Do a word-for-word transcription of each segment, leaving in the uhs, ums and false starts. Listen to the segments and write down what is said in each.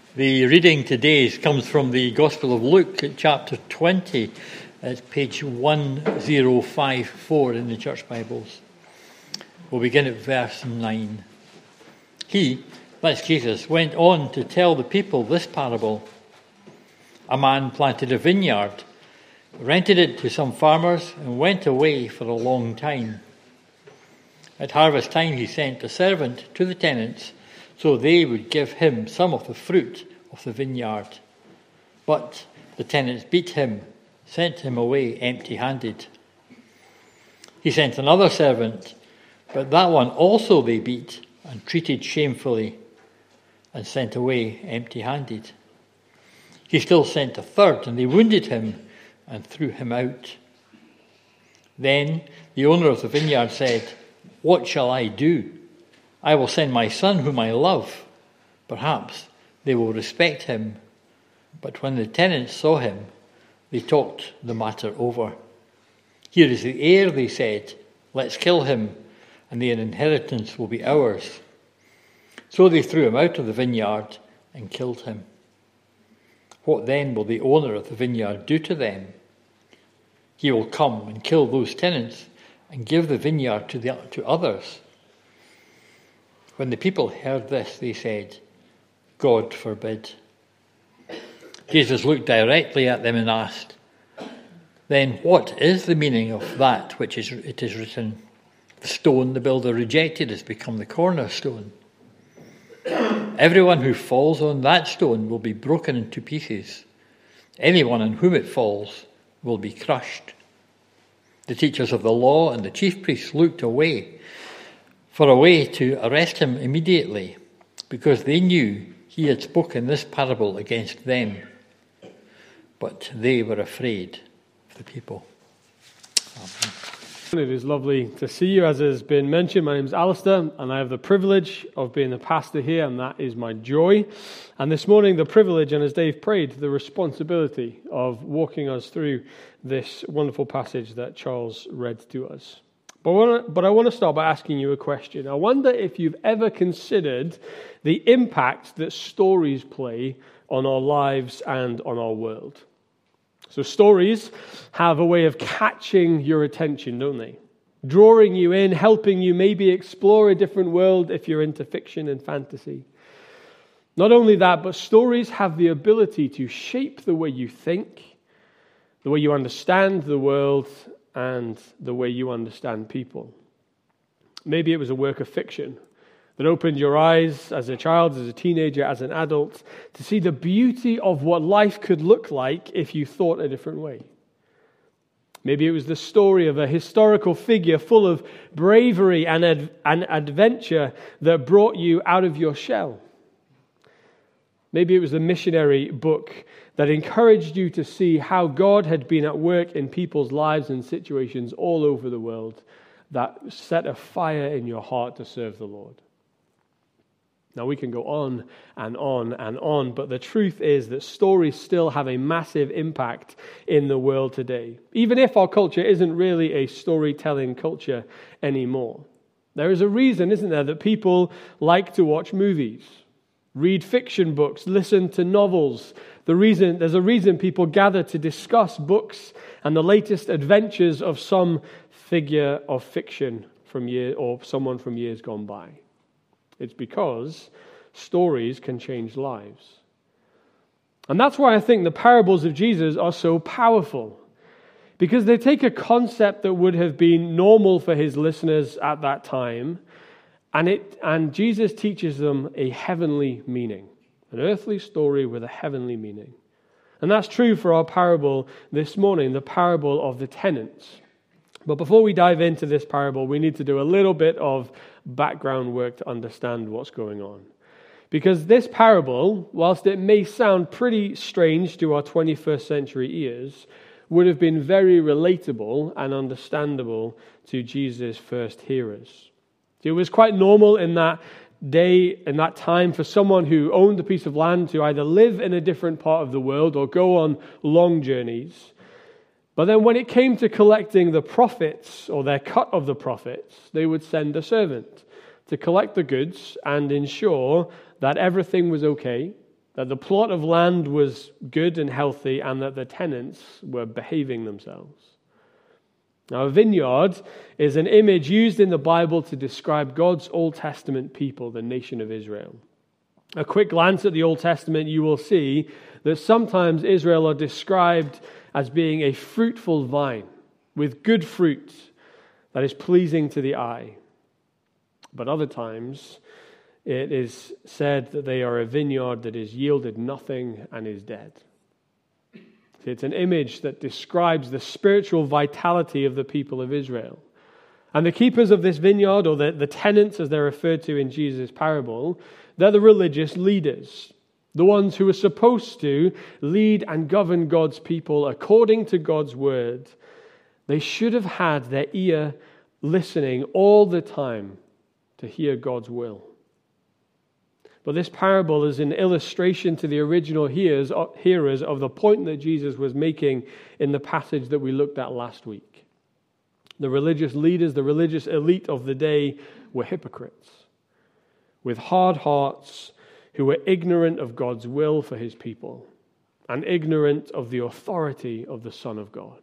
The reading today comes from the Gospel of Luke, chapter twenty. It's page one oh five four in the Church Bibles. We'll begin at verse nine. He, that's Jesus, went on to tell the people this parable. A man planted a vineyard, rented it to some farmers, and went away for a long time. At harvest time he sent a servant to the tenants so they would give him some of the fruit of the vineyard. But the tenants beat him, sent him away empty-handed. He sent another servant, but that one also they beat and treated shamefully and sent away empty-handed. He still sent a third, and they wounded him and threw him out. Then the owner of the vineyard said, "What shall I do? I will send my son whom I love. Perhaps they will respect him." But when the tenants saw him, they talked the matter over. "Here is the heir," they said. "Let's kill him, and the inheritance will be ours." So they threw him out of the vineyard and killed him. What then will the owner of the vineyard do to them? He will come and kill those tenants and give the vineyard to, the, to others. When the people heard this, they said, "God forbid." Jesus looked directly at them and asked, "Then what is the meaning of that which is it is written, 'The stone the builder rejected has become the cornerstone'? Everyone who falls on that stone will be broken into pieces. Anyone on whom it falls will be crushed." The teachers of the law and the chief priests looked away for a way to arrest him immediately, because they knew he had spoken this parable against them. But they were afraid of the people. Amen. It is lovely to see you. As has been mentioned, my name is Alistair, and I have the privilege of being the pastor here, and that is my joy. And this morning, the privilege, and as Dave prayed, the responsibility of walking us through this wonderful passage that Charles read to us. But I, want to, but I want to start by asking you a question. I wonder if you've ever considered the impact that stories play on our lives and on our world. So stories have a way of catching your attention, don't they? Drawing you in, helping you maybe explore a different world if you're into fiction and fantasy. Not only that, but stories have the ability to shape the way you think, the way you understand the world, and the way you understand people. Maybe it was a work of fiction that opened your eyes as a child, as a teenager, as an adult, to see the beauty of what life could look like if you thought a different way. Maybe it was the story of a historical figure full of bravery and, ad- and adventure that brought you out of your shell. Maybe it was a missionary book that encouraged you to see how God had been at work in people's lives and situations all over the world that set a fire in your heart to serve the Lord. Now we can go on and on and on, but the truth is that stories still have a massive impact in the world today, even if our culture isn't really a storytelling culture anymore. There is a reason, isn't there, that people like to watch movies, read fiction books, listen to novels. The reason, there's a reason people gather to discuss books and the latest adventures of some figure of fiction from year or someone from years gone by. It's because stories can change lives. And that's why I think the parables of Jesus are so powerful, because they take a concept that would have been normal for his listeners at that time, and it and Jesus teaches them a heavenly meaning, an earthly story with a heavenly meaning. And that's true for our parable this morning, the parable of the tenants. But before we dive into this parable, we need to do a little bit of background work to understand what's going on. Because this parable, whilst it may sound pretty strange to our twenty-first century ears, would have been very relatable and understandable to Jesus' first hearers. It was quite normal in that day, in that time, for someone who owned a piece of land to either live in a different part of the world or go on long journeys. But then when it came to collecting the profits or their cut of the profits, they would send a servant to collect the goods and ensure that everything was okay, that the plot of land was good and healthy, and that the tenants were behaving themselves. Now, a vineyard is an image used in the Bible to describe God's Old Testament people, the nation of Israel. A quick glance at the Old Testament, you will see that sometimes Israel are described as being a fruitful vine with good fruit that is pleasing to the eye. But other times, it is said that they are a vineyard that has yielded nothing and is dead. It's an image that describes the spiritual vitality of the people of Israel. And the keepers of this vineyard, or the, the tenants as they're referred to in Jesus' parable, they're the religious leaders, the ones who are supposed to lead and govern God's people according to God's word. They should have had their ear listening all the time to hear God's will. But this parable is an illustration to the original hearers of the point that Jesus was making in the passage that we looked at last week. The religious leaders, the religious elite of the day were hypocrites with hard hearts who were ignorant of God's will for his people and ignorant of the authority of the Son of God.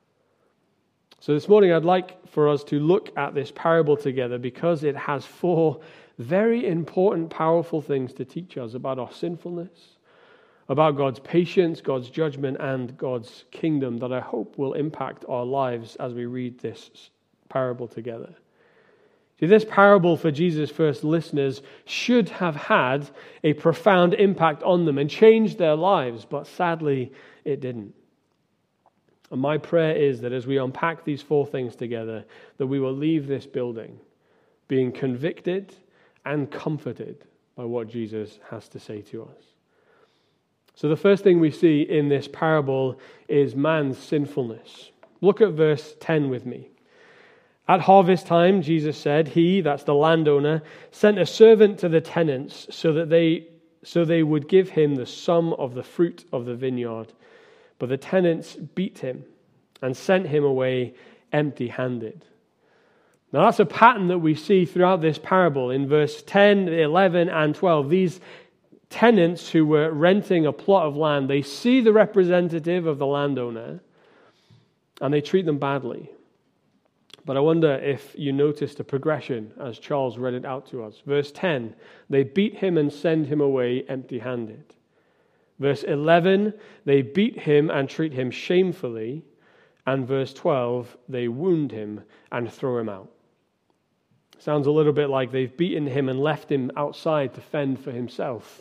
So this morning I'd like for us to look at this parable together because it has four very important, powerful things to teach us about our sinfulness, about God's patience, God's judgment, and God's kingdom that I hope will impact our lives as we read this parable together. See, this parable for Jesus' first listeners should have had a profound impact on them and changed their lives, but sadly it didn't. And my prayer is that as we unpack these four things together, that we will leave this building being convicted and comforted by what Jesus has to say to us. So the first thing we see in this parable is man's sinfulness. Look at verse ten with me. At harvest time, Jesus said, he, that's the landowner, sent a servant to the tenants so that they so they would give him the sum of the fruit of the vineyard. But the tenants beat him and sent him away empty-handed. Now that's a pattern that we see throughout this parable in verse ten, eleven, and twelve. These tenants who were renting a plot of land, they see the representative of the landowner and they treat them badly. But I wonder if you noticed a progression as Charles read it out to us. Verse ten, they beat him and send him away empty-handed. Verse eleven, they beat him and treat him shamefully. And verse twelve, they wound him and throw him out. Sounds a little bit like they've beaten him and left him outside to fend for himself.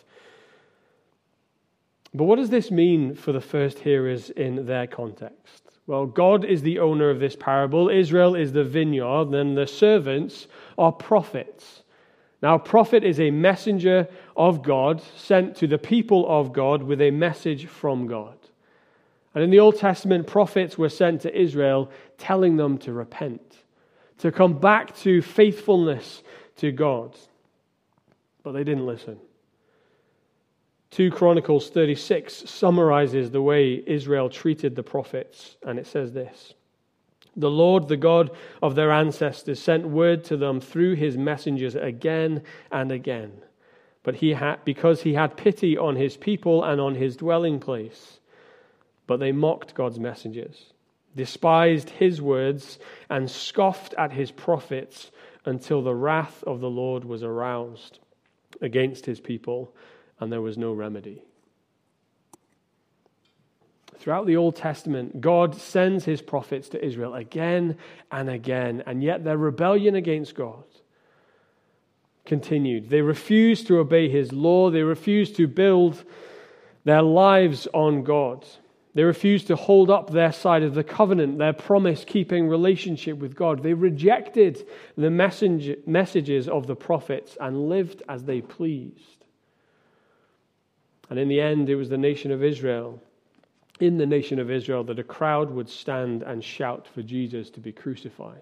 But what does this mean for the first hearers in their context? Well, God is the owner of this parable. Israel is the vineyard, and the servants are prophets. Now, a prophet is a messenger of God sent to the people of God with a message from God. And in the Old Testament, prophets were sent to Israel telling them to repent, to come back to faithfulness to God. But they didn't listen. Second Chronicles thirty-six summarizes the way Israel treated the prophets, and it says this: the Lord, the God of their ancestors, sent word to them through his messengers again and again. But he had, because he had pity on his people and on his dwelling place. But they mocked God's messengers, despised his words, and scoffed at his prophets until the wrath of the Lord was aroused against his people, and there was no remedy. Throughout the Old Testament, God sends his prophets to Israel again and again, and yet their rebellion against God continued. They refused to obey his law. They refused to build their lives on God. They refused to hold up their side of the covenant, their promise-keeping relationship with God. They rejected the message, messages of the prophets and lived as they pleased. And in the end, it was the nation of Israel, in the nation of Israel, that a crowd would stand and shout for Jesus to be crucified.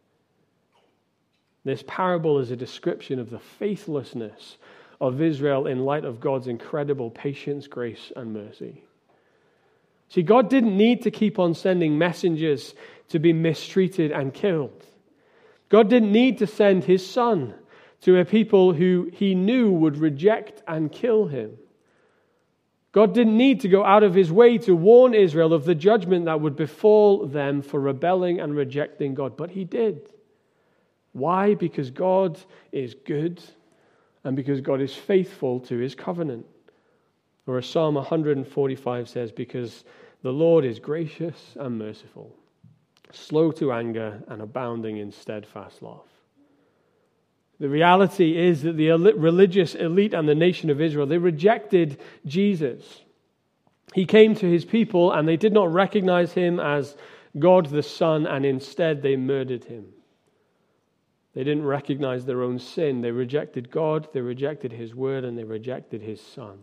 This parable is a description of the faithlessness of Israel in light of God's incredible patience, grace, and mercy. See, God didn't need to keep on sending messengers to be mistreated and killed. God didn't need to send his son to a people who he knew would reject and kill him. God didn't need to go out of his way to warn Israel of the judgment that would befall them for rebelling and rejecting God, but he did. Why? Because God is good and because God is faithful to his covenant. Or as Psalm one forty-five says, because the Lord is gracious and merciful, slow to anger and abounding in steadfast love. The reality is that the religious elite and the nation of Israel, they rejected Jesus. He came to his people and they did not recognize him as God the Son, and instead they murdered him. They didn't recognize their own sin. They rejected God, they rejected his word, and they rejected his Son.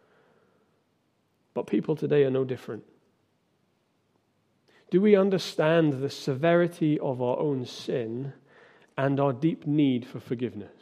But people today are no different. Do we understand the severity of our own sin and our deep need for forgiveness?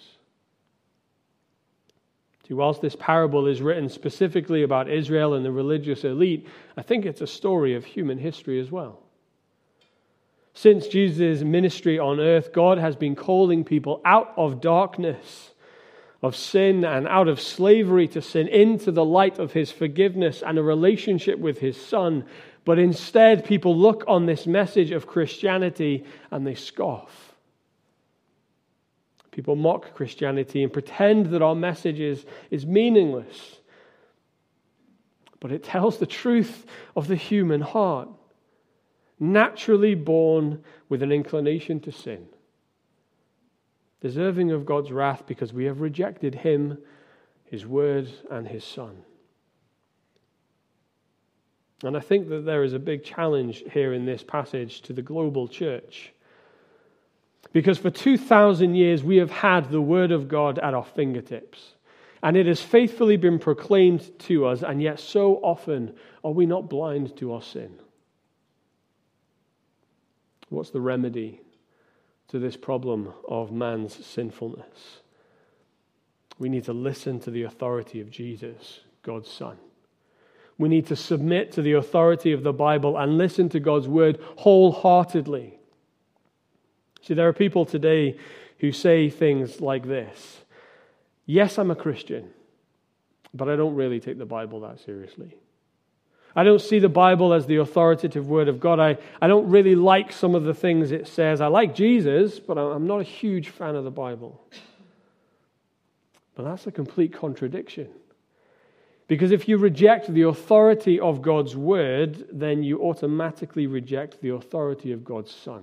See, whilst this parable is written specifically about Israel and the religious elite, I think it's a story of human history as well. Since Jesus' ministry on earth, God has been calling people out of darkness, of sin, and out of slavery to sin into the light of his forgiveness and a relationship with his Son. But instead, people look on this message of Christianity and they scoff. People mock Christianity and pretend that our message is, is meaningless. But it tells the truth of the human heart, naturally born with an inclination to sin, deserving of God's wrath because we have rejected him, his word, and his Son. And I think that there is a big challenge here in this passage to the global church. Because for two thousand years we have had the word of God at our fingertips. And it has faithfully been proclaimed to us, and yet so often are we not blind to our sin. What's the remedy to this problem of man's sinfulness? We need to listen to the authority of Jesus, God's Son. We need to submit to the authority of the Bible and listen to God's word wholeheartedly. See, there are people today who say things like this: yes, I'm a Christian, but I don't really take the Bible that seriously. I don't see the Bible as the authoritative word of God. I, I don't really like some of the things it says. I like Jesus, but I'm not a huge fan of the Bible. But that's a complete contradiction. Because if you reject the authority of God's word, then you automatically reject the authority of God's Son.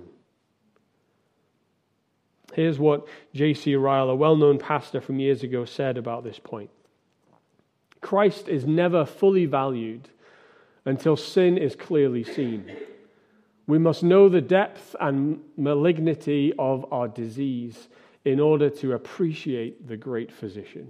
Here's what J C Ryle, a well-known pastor from years ago, said about this point. Christ is never fully valued until sin is clearly seen. We must know the depth and malignity of our disease in order to appreciate the great physician.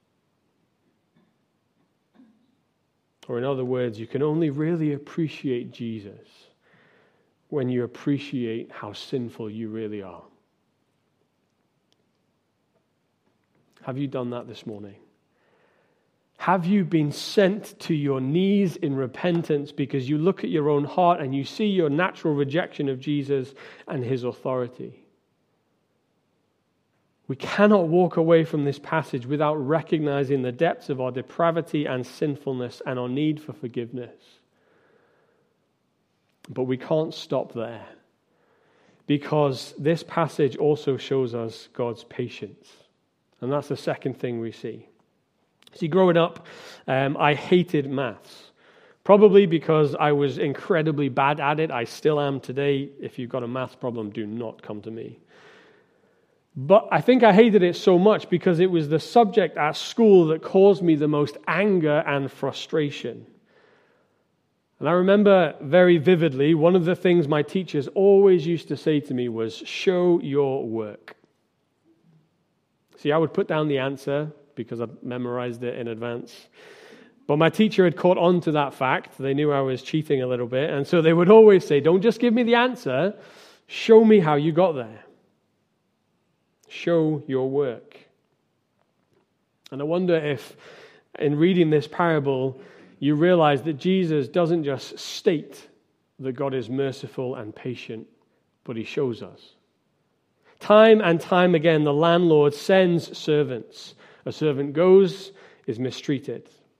Or in other words, you can only really appreciate Jesus when you appreciate how sinful you really are. Have you done that this morning? Have you been sent to your knees in repentance because you look at your own heart and you see your natural rejection of Jesus and his authority? We cannot walk away from this passage without recognizing the depths of our depravity and sinfulness and our need for forgiveness. But we can't stop there, because this passage also shows us God's patience. And that's the second thing we see. See, growing up, um, I hated maths. Probably because I was incredibly bad at it. I still am today. If you've got a maths problem, do not come to me. But I think I hated it so much because it was the subject at school that caused me the most anger and frustration. And I remember very vividly, one of the things my teachers always used to say to me was, show your work. See, I would put down the answer because I'd memorized it in advance. But my teacher had caught on to that fact. They knew I was cheating a little bit. And so they would always say, don't just give me the answer, show me how you got there. Show your work. And I wonder if, in reading this parable, you realize that Jesus doesn't just state that God is merciful and patient, but he shows us. Time and time again, the landlord sends servants. A servant goes, is mistreated.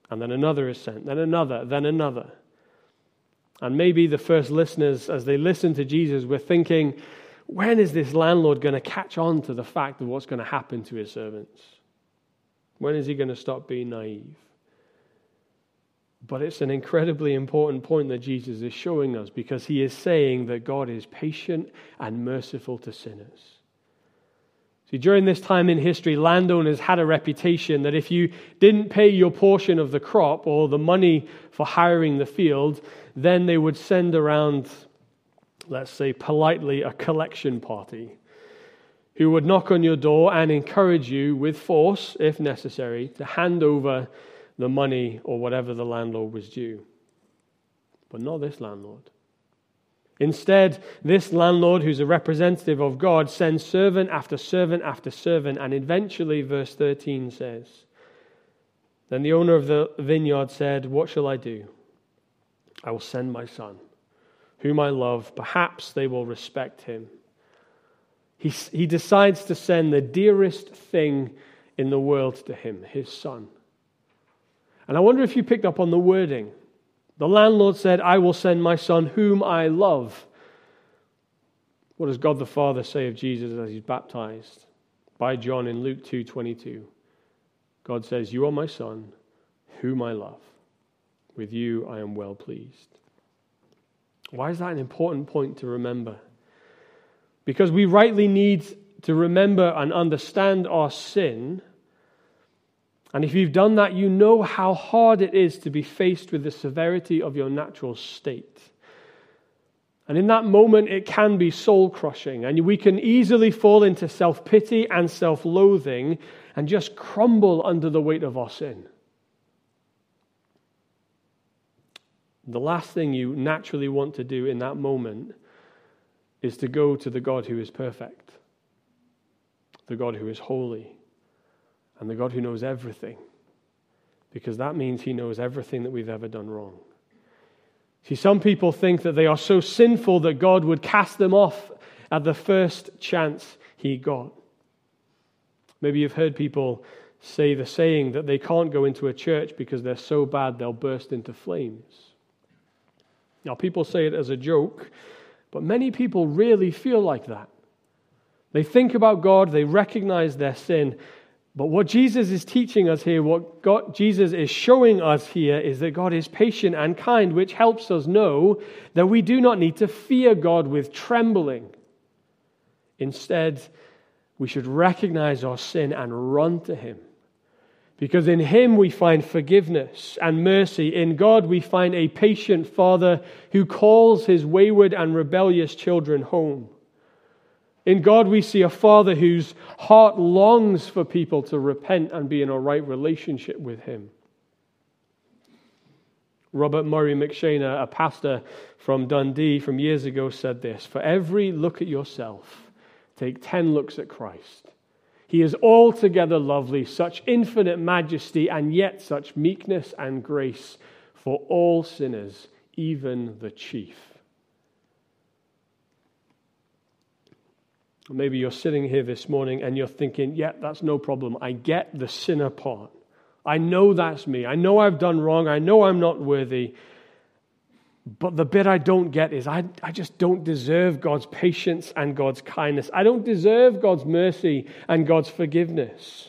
And then another is sent, then another, then another. And maybe the first listeners, as they listened to Jesus, were thinking, when is this landlord going to catch on to the fact of what's going to happen to his servants? When is he going to stop being naive? But it's an incredibly important point that Jesus is showing us, because he is saying that God is patient and merciful to sinners. See, during this time in history, landowners had a reputation that if you didn't pay your portion of the crop or the money for hiring the field, then they would send around, let's say politely, a collection party who would knock on your door and encourage you with force, if necessary, to hand over the money or whatever the landlord was due. But not this landlord. Instead, this landlord, who's a representative of God, sends servant after servant after servant, and eventually, verse thirteen says, then the owner of the vineyard said, what shall I do? I will send my son, whom I love. Perhaps they will respect him. He, he decides to send the dearest thing in the world to him, his son. And I wonder if you picked up on the wording. The landlord said, I will send my son whom I love. What does God the Father say of Jesus as he's baptized? By John in Luke two twenty-two. God says, you are my son, whom I love. With you I am well pleased. Why is that an important point to remember? Because we rightly need to remember and understand our sin. And if you've done that, you know how hard it is to be faced with the severity of your natural state. And in that moment, it can be soul-crushing. And we can easily fall into self-pity and self-loathing and just crumble under the weight of our sin. The last thing you naturally want to do in that moment is to go to the God who is perfect, the God who is holy, and the God who knows everything, because that means he knows everything that we've ever done wrong. See, some people think that they are so sinful that God would cast them off at the first chance he got. Maybe you've heard people say the saying that they can't go into a church because they're so bad they'll burst into flames. Now, people say it as a joke, but many people really feel like that. They think about God, they recognize their sin. But what Jesus is teaching us here, what God, Jesus is showing us here, is that God is patient and kind, which helps us know that we do not need to fear God with trembling. Instead, we should recognize our sin and run to him. Because in him we find forgiveness and mercy. In God we find a patient Father who calls his wayward and rebellious children home. In God we see a Father whose heart longs for people to repent and be in a right relationship with him. Robert Murray McShane, a pastor from Dundee from years ago, said this: for every look at yourself, take ten looks at Christ. He is altogether lovely, such infinite majesty, and yet such meekness and grace for all sinners, even the chief. Maybe you're sitting here this morning and you're thinking, yeah, that's no problem. I get the sinner part. I know that's me. I know I've done wrong. I know I'm not worthy. But the bit I don't get is I, I just don't deserve God's patience and God's kindness. I don't deserve God's mercy and God's forgiveness.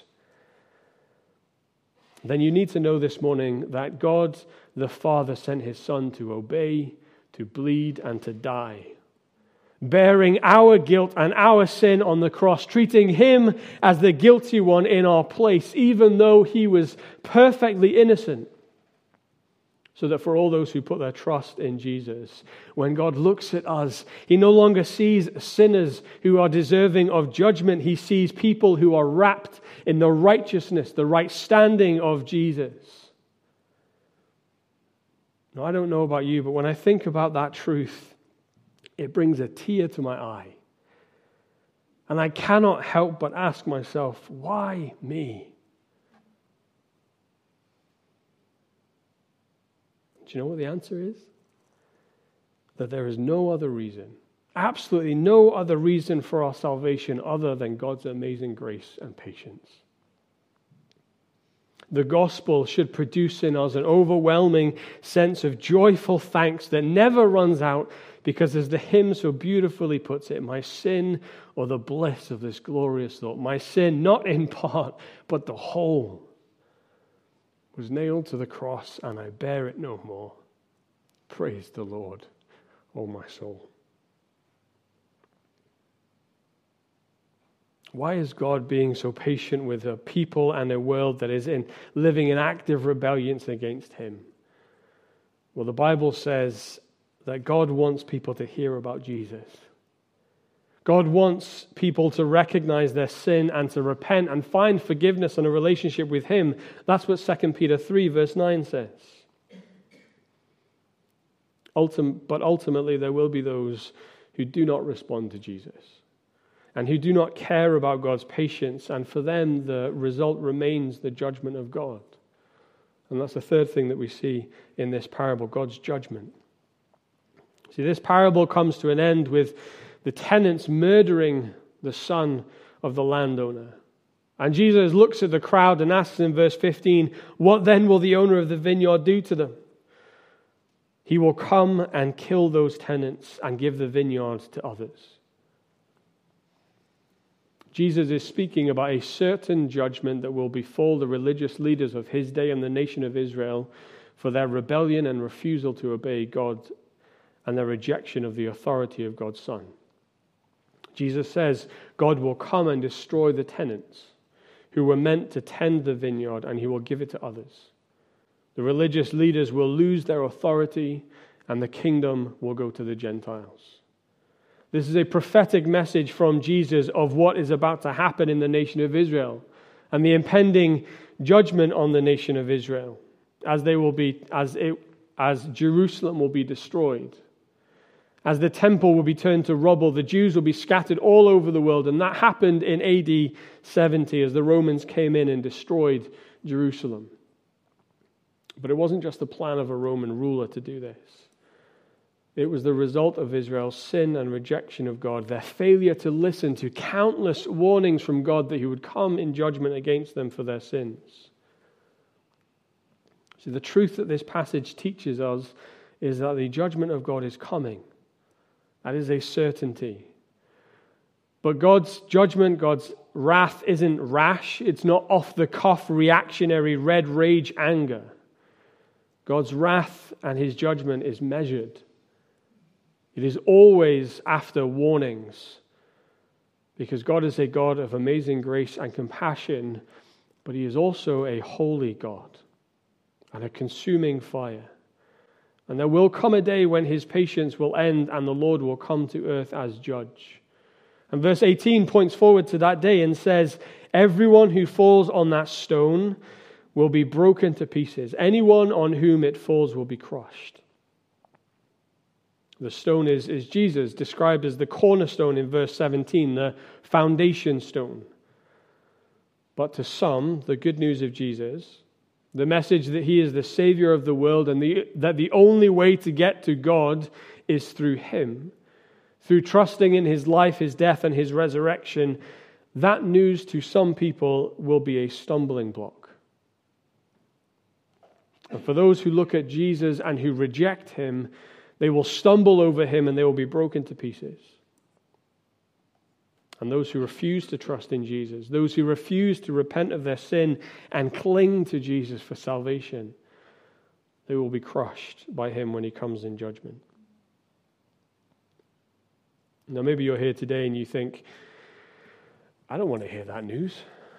Then you need to know this morning that God the Father sent his Son to obey, to bleed, and to die, bearing our guilt and our sin on the cross, treating him as the guilty one in our place, even though he was perfectly innocent. So that for all those who put their trust in Jesus, when God looks at us, he no longer sees sinners who are deserving of judgment. He sees people who are wrapped in the righteousness, the right standing of Jesus. Now, I don't know about you, but when I think about that truth, it brings a tear to my eye. And I cannot help but ask myself, why me? Do you know what the answer is? That there is no other reason, absolutely no other reason for our salvation other than God's amazing grace and patience. The gospel should produce in us an overwhelming sense of joyful thanks that never runs out, because as the hymn so beautifully puts it, my sin, or the bliss of this glorious thought, my sin, not in part, but the whole, was nailed to the cross, and I bear it no more. Praise the Lord, O my soul. Why is God being so patient with a people and a world that is in living in active rebellion against him? Well, the Bible says that God wants people to hear about Jesus. God wants people to recognize their sin and to repent and find forgiveness and a relationship with him. That's what Second Peter three verse nine says. Ultim- but ultimately there will be those who do not respond to Jesus and who do not care about God's patience, and for them the result remains the judgment of God. And that's the third thing that we see in this parable, God's judgment. See, this parable comes to an end with the tenants murdering the son of the landowner. And Jesus looks at the crowd and asks in verse fifteen, what then will the owner of the vineyard do to them? He will come and kill those tenants and give the vineyard to others. Jesus is speaking about a certain judgment that will befall the religious leaders of his day and the nation of Israel for their rebellion and refusal to obey God and their rejection of the authority of God's Son. Jesus says God will come and destroy the tenants who were meant to tend the vineyard, and he will give it to others. The religious leaders will lose their authority, and the kingdom will go to the Gentiles. This is a prophetic message from Jesus of what is about to happen in the nation of Israel and the impending judgment on the nation of Israel as they will be as it as Jerusalem will be destroyed. As the temple will be turned to rubble, the Jews will be scattered all over the world, and that happened in A D seventy as the Romans came in and destroyed Jerusalem. But it wasn't just the plan of a Roman ruler to do this. It was the result of Israel's sin and rejection of God, their failure to listen to countless warnings from God that he would come in judgment against them for their sins. See, the truth that this passage teaches us is that the judgment of God is coming. That is a certainty. But God's judgment, God's wrath isn't rash. It's not off-the-cuff, reactionary, red rage anger. God's wrath and his judgment is measured. It is always after warnings, because God is a God of amazing grace and compassion, but he is also a holy God and a consuming fire. And there will come a day when his patience will end and the Lord will come to earth as judge. And verse eighteen points forward to that day and says, everyone who falls on that stone will be broken to pieces. Anyone on whom it falls will be crushed. The stone is, is Jesus, described as the cornerstone in verse seventeen, the foundation stone. But to some, the good news of Jesus, the message that he is the Savior of the world and the, that the only way to get to God is through him, through trusting in his life, his death, and his resurrection, that news to some people will be a stumbling block. And for those who look at Jesus and who reject him, they will stumble over him and they will be broken to pieces. And those who refuse to trust in Jesus, those who refuse to repent of their sin and cling to Jesus for salvation, they will be crushed by him when he comes in judgment. Now maybe you're here today and you think, I don't want to hear that news.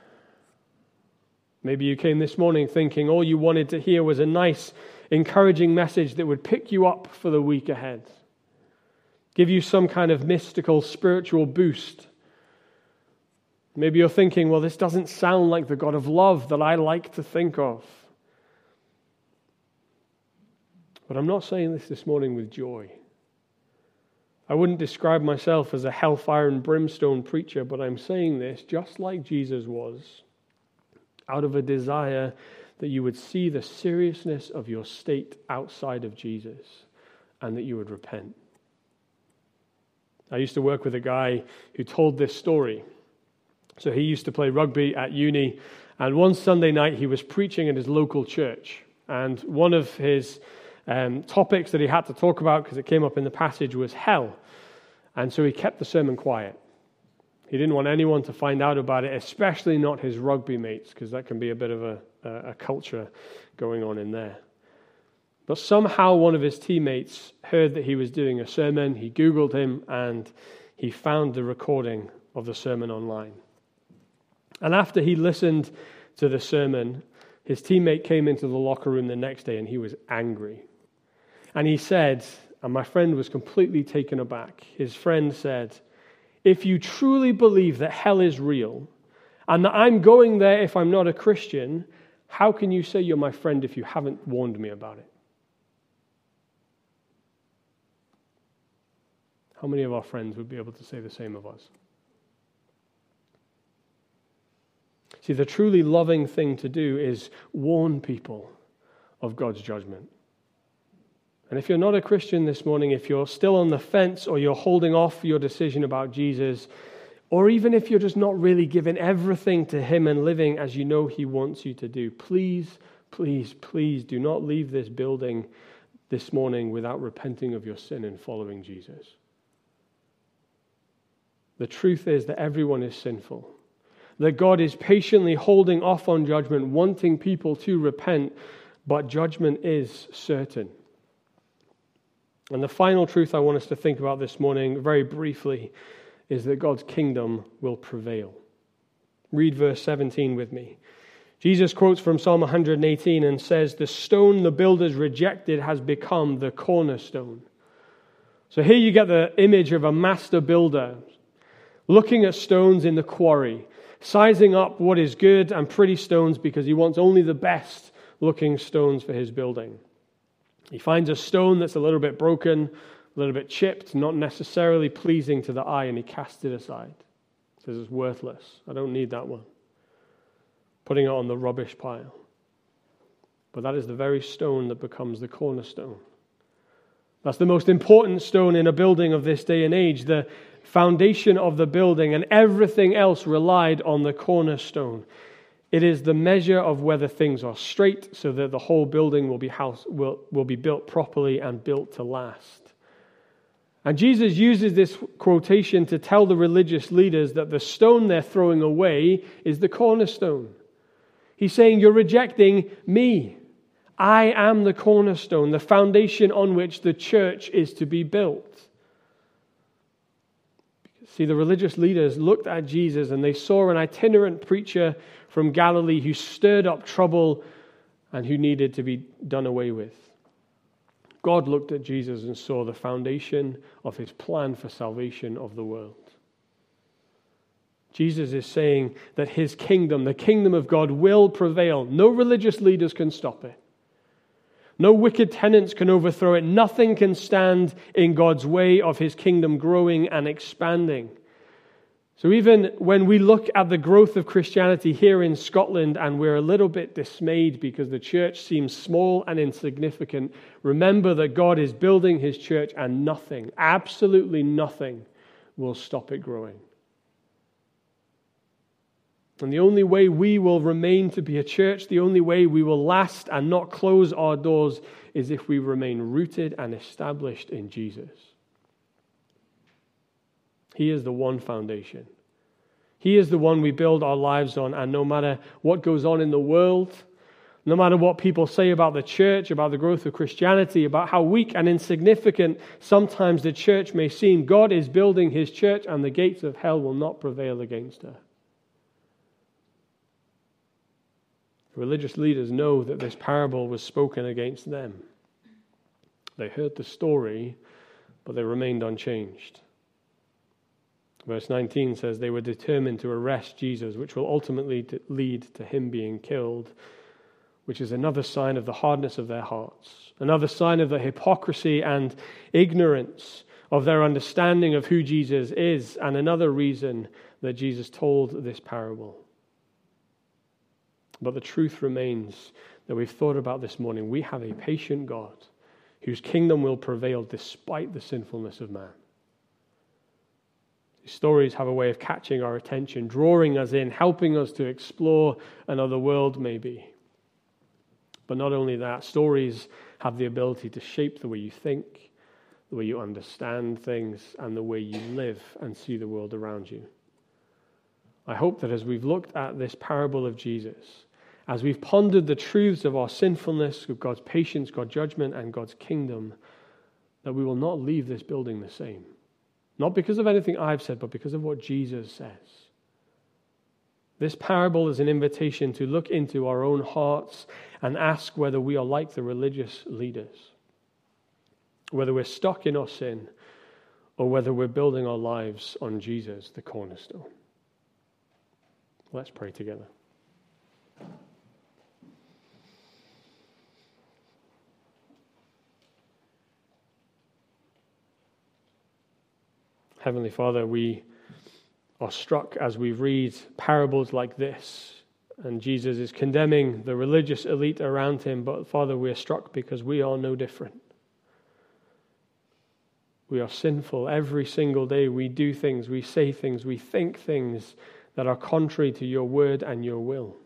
Maybe you came this morning thinking all you wanted to hear was a nice, encouraging message that would pick you up for the week ahead, give you some kind of mystical, spiritual boost. Maybe you're thinking, well, this doesn't sound like the God of love that I like to think of. But I'm not saying this this morning with joy. I wouldn't describe myself as a hellfire and brimstone preacher, but I'm saying this just like Jesus was, out of a desire that you would see the seriousness of your state outside of Jesus and that you would repent. I used to work with a guy who told this story. So he used to play rugby at uni, And one Sunday night, he was preaching in his local church. And one of his um, topics that he had to talk about, because it came up in the passage, was hell. And so he kept the sermon quiet. He didn't want anyone to find out about it, especially not his rugby mates, because that can be a bit of a, a, a culture going on in there. But somehow one of his teammates heard that he was doing a sermon. He Googled him, and he found the recording of the sermon online. And after he listened to the sermon, his teammate came into the locker room the next day, and he was angry. And he said, and my friend was completely taken aback, his friend said, "If you truly believe that hell is real, and that I'm going there if I'm not a Christian, how can you say you're my friend if you haven't warned me about it?" How many of our friends would be able to say the same of us? See, the truly loving thing to do is warn people of God's judgment. And if you're not a Christian this morning, if you're still on the fence or you're holding off your decision about Jesus, or even if you're just not really giving everything to him and living as you know he wants you to do, please, please, please do not leave this building this morning without repenting of your sin and following Jesus. The truth is that everyone is sinful, that God is patiently holding off on judgment, wanting people to repent, but judgment is certain. And the final truth I want us to think about this morning, very briefly, is that God's kingdom will prevail. Read verse seventeen with me. Jesus quotes from Psalm one hundred eighteen and says, "The stone the builders rejected has become the cornerstone." So here you get the image of a master builder looking at stones in the quarry, sizing up what is good and pretty stones because he wants only the best looking stones for his building. He finds a stone that's a little bit broken, a little bit chipped, not necessarily pleasing to the eye, and he casts it aside. He says, "It's worthless. I don't need that one." Putting it on the rubbish pile. But that is the very stone that becomes the cornerstone. That's the most important stone in a building of this day and age. The foundation of the building, and everything else relied on the cornerstone. It is the measure of whether things are straight, so that the whole building will be house will, will be built properly and built to last. And Jesus uses this quotation to tell the religious leaders that the stone they're throwing away is the cornerstone. He's saying, you're rejecting me. I am the cornerstone, the foundation on which the church is to be built. See, the religious leaders looked at Jesus and they saw an itinerant preacher from Galilee who stirred up trouble and who needed to be done away with. God looked at Jesus and saw the foundation of his plan for salvation of the world. Jesus is saying that his kingdom, the kingdom of God, will prevail. No religious leaders can stop it. No wicked tenants can overthrow it. Nothing can stand in God's way of his kingdom growing and expanding. So even when we look at the growth of Christianity here in Scotland and we're a little bit dismayed because the church seems small and insignificant, remember that God is building his church and nothing, absolutely nothing, will stop it growing. And the only way we will remain to be a church, the only way we will last and not close our doors, is if we remain rooted and established in Jesus. He is the one foundation. He is the one we build our lives on, and no matter what goes on in the world, no matter what people say about the church, about the growth of Christianity, about how weak and insignificant sometimes the church may seem, God is building his church and the gates of hell will not prevail against her. Religious leaders know that this parable was spoken against them. They heard the story, but they remained unchanged. Verse nineteen says they were determined to arrest Jesus, which will ultimately lead to him being killed, which is another sign of the hardness of their hearts, another sign of the hypocrisy and ignorance of their understanding of who Jesus is, and another reason that Jesus told this parable. But the truth remains that we've thought about this morning. We have a patient God whose kingdom will prevail despite the sinfulness of man. Stories have a way of catching our attention, drawing us in, helping us to explore another world maybe. But not only that, stories have the ability to shape the way you think, the way you understand things, and the way you live and see the world around you. I hope that as we've looked at this parable of Jesus, as we've pondered the truths of our sinfulness, of God's patience, God's judgment, and God's kingdom, that we will not leave this building the same. Not because of anything I've said, but because of what Jesus says. This parable is an invitation to look into our own hearts and ask whether we are like the religious leaders, whether we're stuck in our sin, or whether we're building our lives on Jesus, the cornerstone. Let's pray together. Heavenly Father, we are struck as we read parables like this, and Jesus is condemning the religious elite around him, but Father, we are struck because we are no different. We are sinful every single day. We do things, we say things, we think things that are contrary to your word and your will.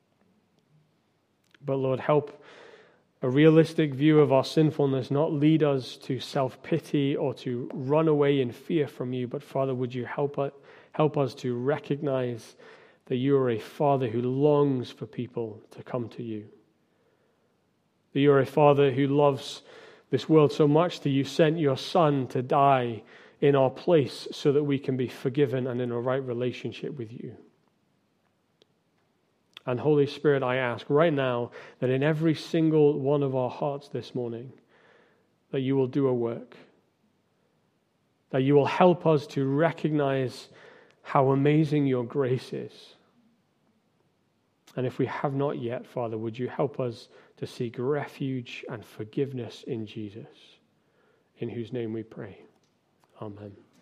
But Lord, help a realistic view of our sinfulness not lead us to self-pity or to run away in fear from you, but Father, would you help us, help us to recognize that you are a Father who longs for people to come to you. That you are a Father who loves this world so much that you sent your Son to die in our place so that we can be forgiven and in a right relationship with you. And Holy Spirit, I ask right now that in every single one of our hearts this morning, that you will do a work. That you will help us to recognize how amazing your grace is. And if we have not yet, Father, would you help us to seek refuge and forgiveness in Jesus, in whose name we pray. Amen.